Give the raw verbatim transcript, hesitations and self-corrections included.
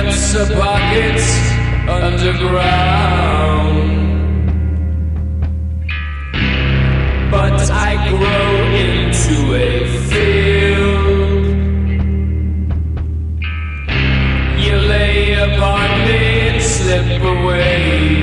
Toilets are pockets underground, but I grow into a field. You lay upon me and slip away.